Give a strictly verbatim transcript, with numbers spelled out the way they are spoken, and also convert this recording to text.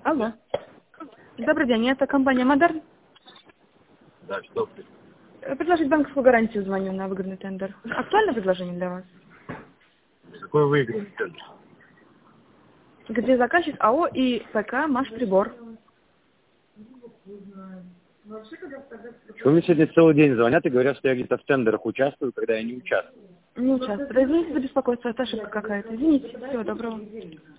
Алло. Добрый день, это компания Модерн. Да, что? Предложить банковскую гарантию звоню на выгодный тендер. Актуальное предложение для вас? Какой выигрыш тендер? Где заказчик АО и ПК «Машприбор». Что мне сегодня целый день звонят и говорят, что я где-то в тендерах участвую, когда я не участвую. Не участвую. Извините за беспокойство, это ошибка какая-то. Извините. Всего доброго.